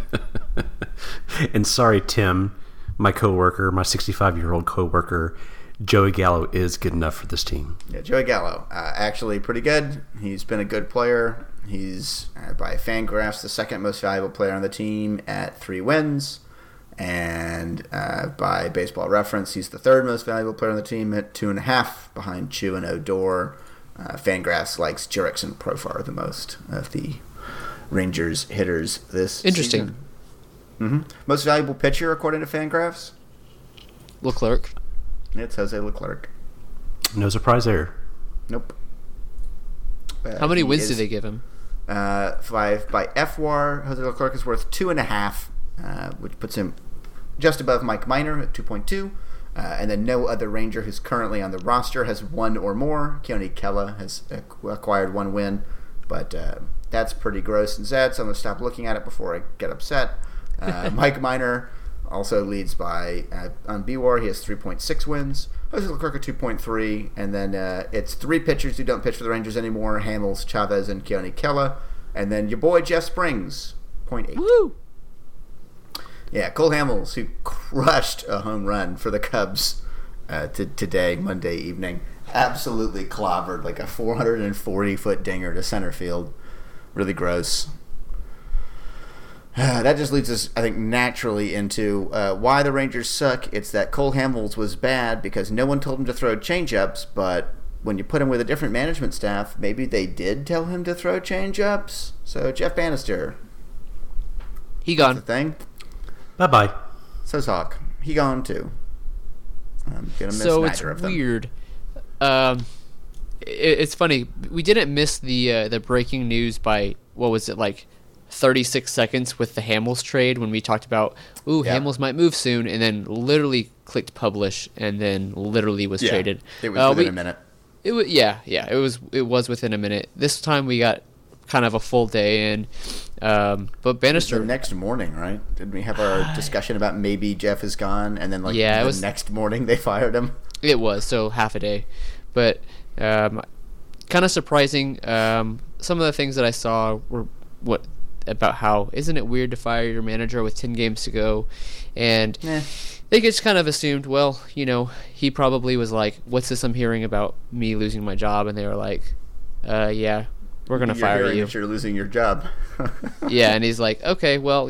And sorry, Tim, my coworker, my 65-year-old coworker, Joey Gallo is good enough for this team. Yeah, Joey Gallo, actually pretty good. He's been a good player. He's, by Fangraphs, the second most valuable player on the team at 3 wins. And by Baseball Reference, he's the third most valuable player on the team at 2.5, behind Chu and Odor. Fangraphs likes Jurickson Profar the most of the Rangers hitters this Interesting. season. Mm-hmm. Most valuable pitcher according to Fangraphs? Leclerc. It's Jose Leclerc. No surprise there. Nope. How many wins do they give him? 5 by FWAR. Jose Leclerc is worth 2.5, which puts him just above Mike Minor at 2.2. And then no other Ranger who's currently on the roster has 1 or more. Keone Kela has acquired 1 win, but that's pretty gross and sad, so I'm going to stop looking at it before I get upset. Mike Minor also leads by on BWAR. He has 3.6 wins. Jose Leclerc at 2.3, and then it's 3 pitchers who don't pitch for the Rangers anymore: Hamels, Chavez, and Keone Kela. And then your boy Jeff Springs, 0.8. Woo! Yeah, Cole Hamels, who crushed a home run for the Cubs today, Monday evening. Absolutely clobbered, like a 440-foot dinger to center field. Really gross. That just leads us, I think, naturally into why the Rangers suck. It's that Cole Hamels was bad because no one told him to throw changeups, but when you put him with a different management staff, maybe they did tell him to throw changeups. So Jeff Bannister, He gone. the thing. Bye-bye. So's Hawk. He gone too. I'm gonna miss So it's neither of them. weird. It's funny. We didn't miss the breaking news by, what was it, like 36 seconds with the Hamels trade when we talked about, ooh, Yeah. Hamels might move soon, and then literally clicked publish, and then literally was traded. It was within a minute. It was it was within a minute. This time we got kind of a full day in, but The Bannister. next morning, right? Did we have our discussion about maybe Jeff is gone, and then Yeah, it the was- next morning they fired him? It was, so half a day. But kind of surprising. Some of the things that I saw were about how isn't it weird to fire your manager with 10 games to go, and they just kind of assumed, well, he probably was like, what's this I'm hearing about me losing my job? And they were like, yeah, we're going to You're fire hearing you. that you're losing your job. Yeah, and he's like, okay, well,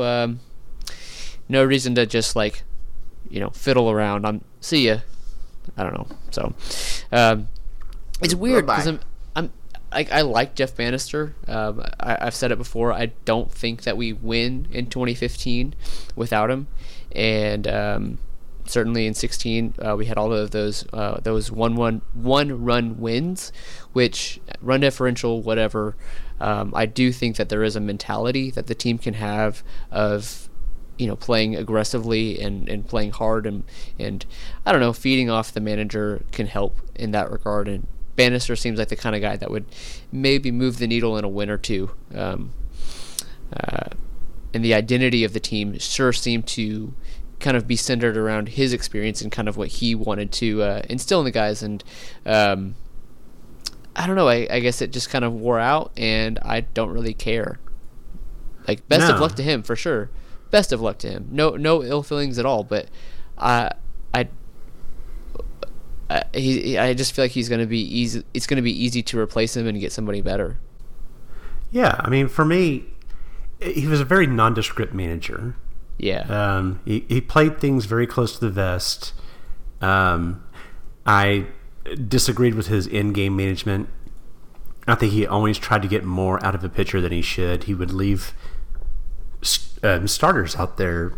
no reason to just fiddle around. See ya. I don't know. So, it's weird because I like Jeff Bannister. I've said it before. I don't think that we win in 2015 without him, and certainly in 16 we had all of those one run wins, which run differential, whatever. I do think that there is a mentality that the team can have of playing aggressively and playing hard, and I don't know, feeding off the manager can help in that regard. And Bannister seems like the kind of guy that would maybe move the needle in a win or two. And the identity of the team sure seemed to kind of be centered around his experience and kind of what he wanted to instill in the guys. And I don't know, I guess it just kind of wore out, and I don't really care. Best of luck to him, for sure. Best of luck to him. No ill feelings at all, but I just feel like he's going to be easy. It's going to be easy to replace him and get somebody better. Yeah, I mean, for me, he was a very nondescript manager. Yeah. He played things very close to the vest. I disagreed with his in-game management. I think he always tried to get more out of a pitcher than he should. He would leave starters out there,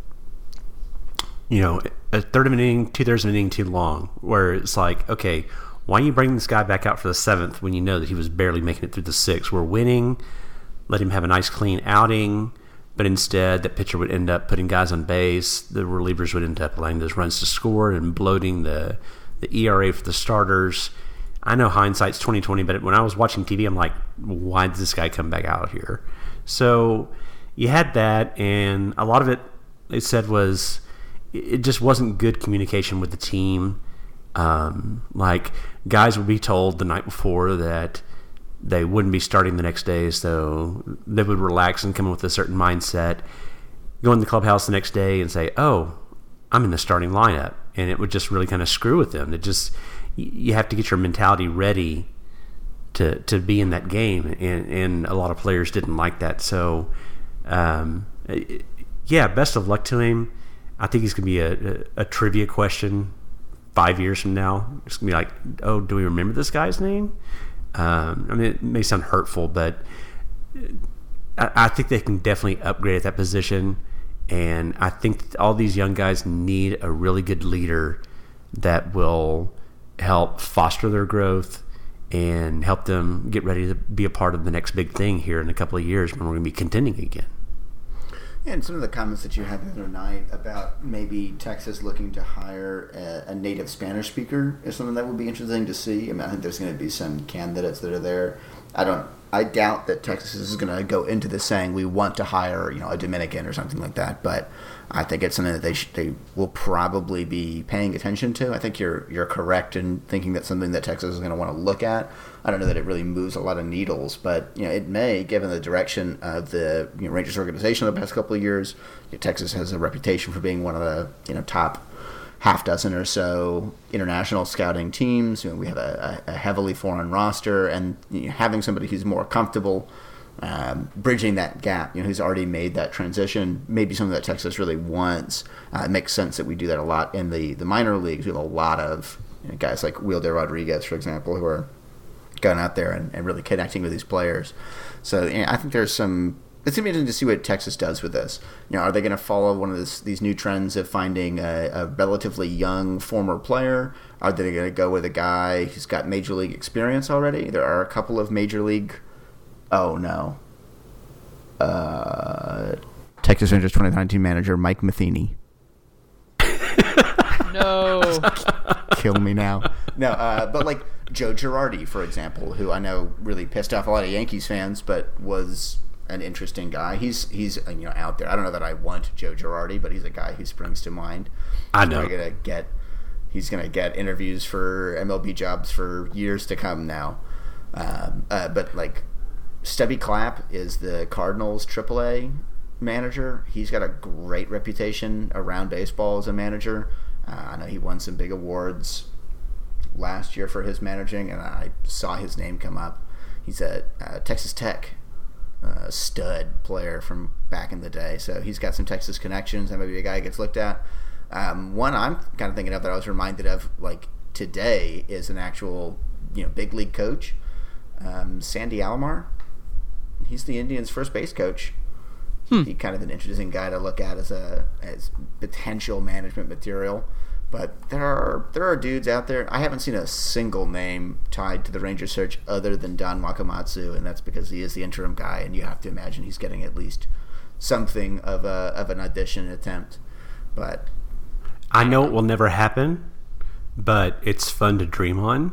a third of an inning, 2/3 of an inning too long, where it's like, okay, why are you bringing this guy back out for the 7th when you know that he was barely making it through the 6th? We're winning. Let him have a nice, clean outing. But instead, that pitcher would end up putting guys on base. The relievers would end up allowing those runs to score and bloating the ERA for the starters. I know hindsight's 2020, but when I was watching TV, I'm like, why did this guy come back out here? So you had that, and a lot of it, they said, was it just wasn't good communication with the team. Like, guys would be told the night before that they wouldn't be starting the next day, so they would relax and come in with a certain mindset, go in the clubhouse the next day and say, oh, I'm in the starting lineup, and it would just really kind of screw with them. It just, you have to get your mentality ready to be in that game, and a lot of players didn't like that. So, yeah, best of luck to him. I think he's going to be a trivia question 5 years from now. It's going to be like, oh, do we remember this guy's name? I mean, it may sound hurtful, but I think they can definitely upgrade at that position. And I think all these young guys need a really good leader that will help foster their growth and help them get ready to be a part of the next big thing here in a couple of years when we're going to be contending again. And some of the comments that you had the other night about maybe Texas looking to hire a native Spanish speaker is something that would be interesting to see. I mean, I think there's going to be some candidates that are there. I doubt that Texas is going to go into this saying we want to hire, a Dominican or something like that. But I think it's something that they will probably be paying attention to. I think you're correct in thinking that's something that Texas is going to want to look at. I don't know that it really moves a lot of needles, but it may, given the direction of the Rangers organization the past couple of years. Texas has a reputation for being one of the top half dozen or so international scouting teams. We have a heavily foreign roster, and having somebody who's more comfortable bridging that gap, who's already made that transition, maybe something that Texas really wants. It makes sense that we do that a lot in the minor leagues. We have a lot of guys like Wilder Rodriguez, for example, who are going out there and really connecting with these players. So I think there's some. It's going to be interesting to see what Texas does with this. Are they going to follow one of these new trends of finding a relatively young former player? Are they going to go with a guy who's got major league experience already? There are a couple of major league. Oh no. Texas Rangers 2019 manager Mike Matheny. No. Kill me now. No, but like Joe Girardi, for example, who I know really pissed off a lot of Yankees fans, but was an interesting guy. He's out there. I don't know that I want Joe Girardi, but he's a guy who springs to mind. I know. He's gonna get interviews for MLB jobs for years to come now. But like Stubby Clapp is the Cardinals AAA manager. He's got a great reputation around baseball as a manager. I know he won some big awards last year for his managing, and I saw his name come up. He's a Texas Tech stud player from back in the day, so he's got some Texas connections. That may be a guy who gets looked at. One I'm kind of thinking of that I was reminded of like today is an actual big league coach, Sandy Alomar. He's the Indians' first base coach. He'd be kind of an interesting guy to look at as potential management material. But there are dudes out there. I haven't seen a single name tied to the Rangers search other than Don Wakamatsu, and that's because he is the interim guy, and you have to imagine he's getting at least something of an audition attempt. But I know it will never happen, but it's fun to dream on.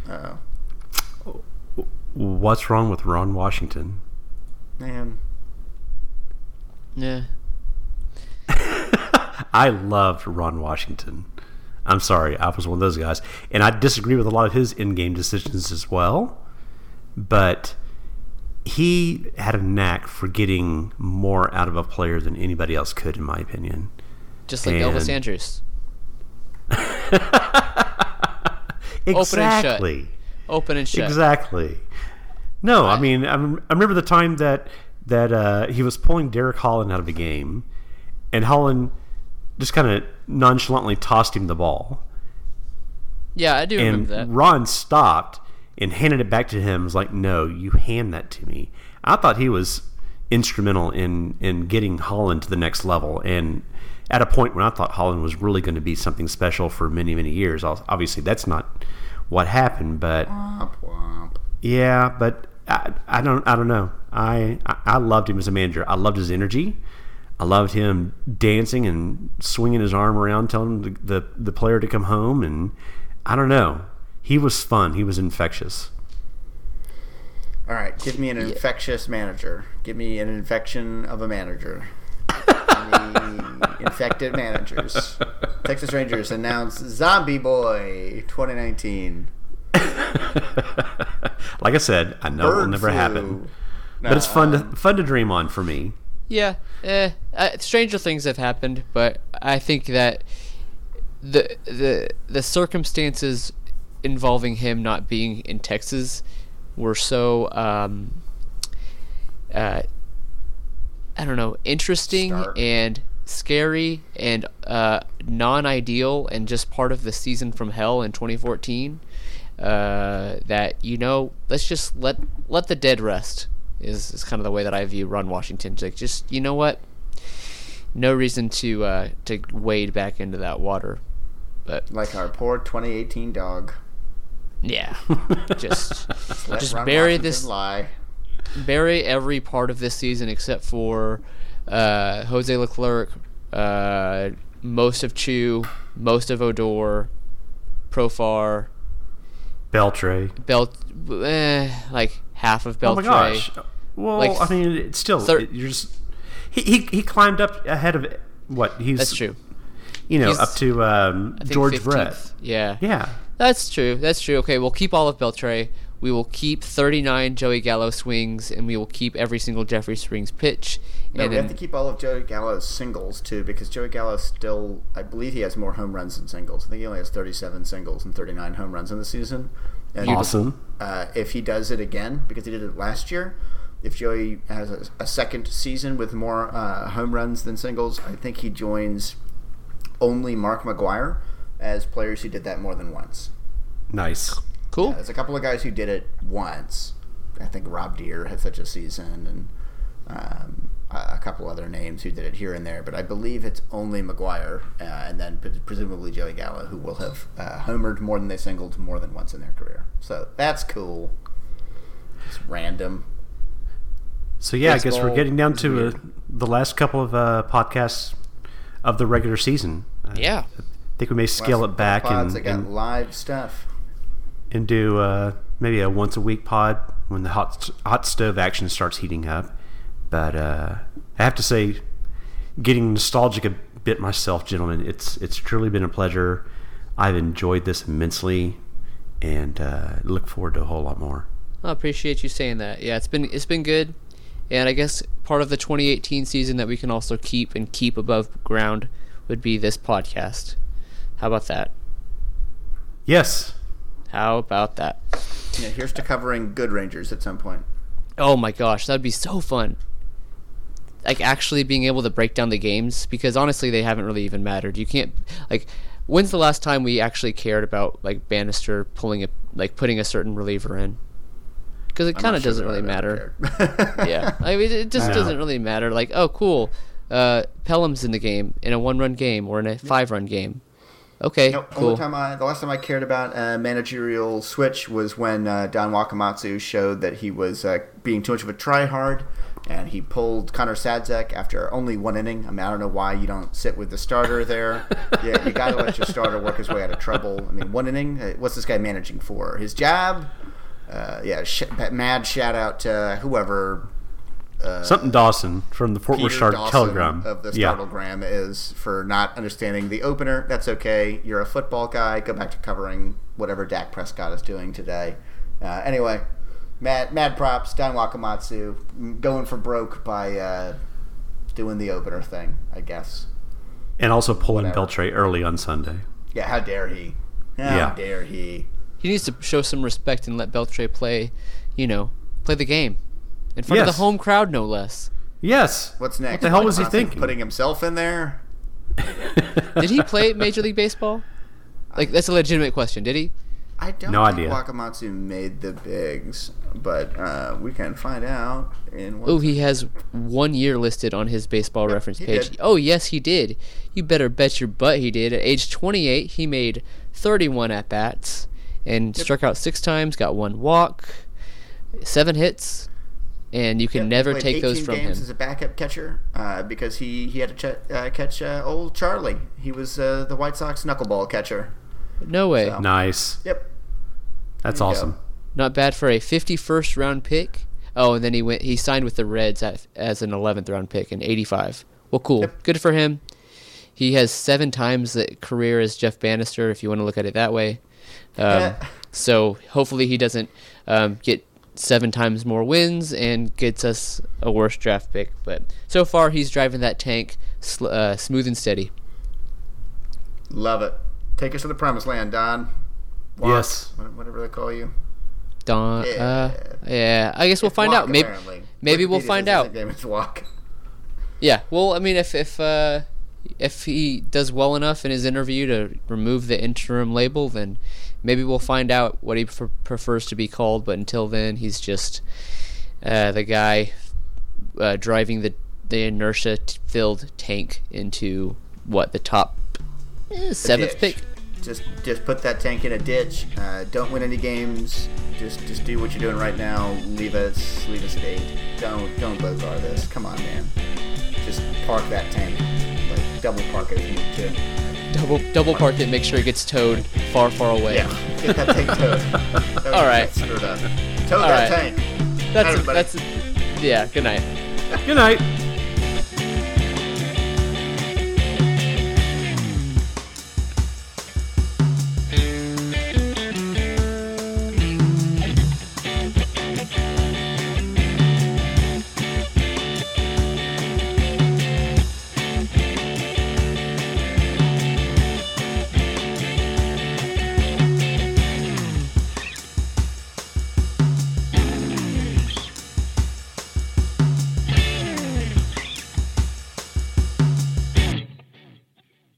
What's wrong with Ron Washington? Man. Yeah. I loved Ron Washington. I'm sorry, I was one of those guys. And I disagree with a lot of his in-game decisions as well. But he had a knack for getting more out of a player than anybody else could, in my opinion. Just like Elvis Andrus. Exactly. Open and shut. Exactly. No, I mean, I remember the time that he was pulling Derek Holland out of the game, and Holland just kind of nonchalantly tossed him the ball. Yeah, I do remember that. And Ron stopped and handed it back to him. Was like, "No, you hand that to me." I thought he was instrumental in getting Holland to the next level, and at a point when I thought Holland was really going to be something special for many, many years. Obviously, that's not what happened, but yeah, but I don't know. I loved him as a manager. I loved his energy. I loved him dancing and swinging his arm around, telling the player to come home. And I don't know. he was fun. He was infectious. All right, give me an infectious manager. Give me an infection of a manager. Give me infected managers. Texas Rangers announce Zombie Boy 2019. Like I said, I know it will never happen, but it's fun to dream on for me. Yeah, stranger things have happened, but I think that the circumstances involving him not being in Texas were so I don't know, interesting Stark. and scary and non-ideal and just part of the season from hell in 2014. That let's just let the dead rest is kind of the way that I view Ron Washington. Like, just, you know what? No reason to wade back into that water. But Like our poor 2018 dog. yeah, just Let just Ron bury Washington this. lie. Bury every part of this season except for Jose Leclerc, most of Chu, most of Odor, Profar, Beltray. like half of Beltray. Oh my gosh. Well, Like, I mean, it's still you're just he climbed up ahead of what he's. That's true. He's, He's, up to I think George 15th. Brett. Yeah. Yeah. That's true. Okay, we'll keep all of Beltray. We will keep 39 Joey Gallo swings, and we will keep every single Jeffrey Springs pitch. No, and we have to keep all of Joey Gallo's singles, too, because Joey Gallo still, I believe he has more home runs than singles. I think he only has 37 singles and 39 home runs in the season. And Awesome. if he does it again, because he did it last year, if Joey has a second season with more home runs than singles, I think he joins only Mark McGwire as players who did that more than once. Nice. cool. There's a couple of guys who did it once. I think Rob Deere had such a season, and a couple other names who did it here and there. But I believe it's only McGwire, and then presumably Joey Gallo, who will have homered more than they singled more than once in their career. So that's cool. It's random. So yeah, I guess Baseball we're getting down is to weird. the last couple of podcasts of the regular season. Yeah. I think we may scale Last it back pods, they got and live stuff. do maybe a once a week pod when the hot stove action starts heating up. But I have to say, getting nostalgic a bit myself, gentlemen, it's truly been a pleasure. I've enjoyed this immensely, and look forward to a whole lot more. I appreciate you saying that. Yeah, it's been good, and I guess part of the 2018 season that we can also keep above ground would be this podcast. How about that? Yes. How about that? Yeah, here's to covering good Rangers at some point. Oh my gosh, that'd be so fun. Like, actually being able to break down the games, because honestly they haven't really even mattered. You can't, like, when's the last time we actually cared about, like, Bannister putting a certain reliever in? Because it I'm kind not of sure doesn't that really I've matter. ever cared. Yeah, I mean, it just No. doesn't really matter. Like, oh, cool, Pelham's in the game, in a 1-run game or in a 5-run game. Okay, Nope. cool. The last time I cared about a managerial switch was when Don Wakamatsu showed that he was being too much of a tryhard, and he pulled Connor Sadzek after only one inning. I mean, I don't know why you don't sit with the starter there. Yeah, you got to let your starter work his way out of trouble. I mean, one inning. What's this guy managing for? His job? Mad shout out to whoever. Something Dawson from the Fort Worth Peter Star Dawson Telegram. of the Yeah. Startlegram is for not understanding the opener. That's okay. You're a football guy. Go back to covering whatever Dak Prescott is doing today. Anyway, mad props. Don Wakamatsu going for broke by doing the opener thing, I guess. And also pulling Whatever. Beltray early on Sunday. Yeah, how dare he? How Yeah. dare he? He needs to show some respect and let Beltray play the game. In front of Yes. the home crowd, no less. Yes. What's next? What the hell was he Wakamatsu thinking? Putting himself in there? Did he play Major League Baseball? Like, that's a legitimate question. Did he? I don't No think idea. Wakamatsu made the bigs, but we can find out in one Oh, he has 1 year listed on his baseball reference he page. did. Oh, yes, he did. You better bet your butt he did. At age 28, he made 31 at-bats and struck out 6 times, got 1 walk, 7 hits, and you can Yep, never he played take those 18 from games him. as a backup catcher because he had to catch old Charlie. He was the White Sox knuckleball catcher. No way. So- Nice. Yep. That's There you awesome. go. Not bad for a 51st round pick. Oh, and then he signed with the Reds as an 11th round pick in 85. Well, cool. Yep. Good for him. He has 7 times the career as Jeff Bannister, if you want to look at it that way. So hopefully he doesn't get 7 times more wins and gets us a worse draft pick. But so far he's driving that tank smooth and steady. Love it. Take us to the promised land, Don. Yes. Whatever they call you. Don, Yeah. I guess we'll find Walk, out. Maybe apparently. we'll Wikipedia find says his out. nickname is Walk. Yeah, well, I mean, if he does well enough in his interview to remove the interim label, then maybe we'll find out what he prefers to be called. But until then, he's just the guy driving the inertia-filled tank into the top 7th ditch. pick. Just put that tank in a ditch. Don't win any games. Just do what you're doing right now. Leave us at 8. Don't bozar this. Come on, man. Just park that tank. Like double park it if you need to. Double park it. Make sure it gets towed far away. Yeah, get that tank towed. All right. Screwed up. Tow All that right. tank. That's yeah. Good night. Good night.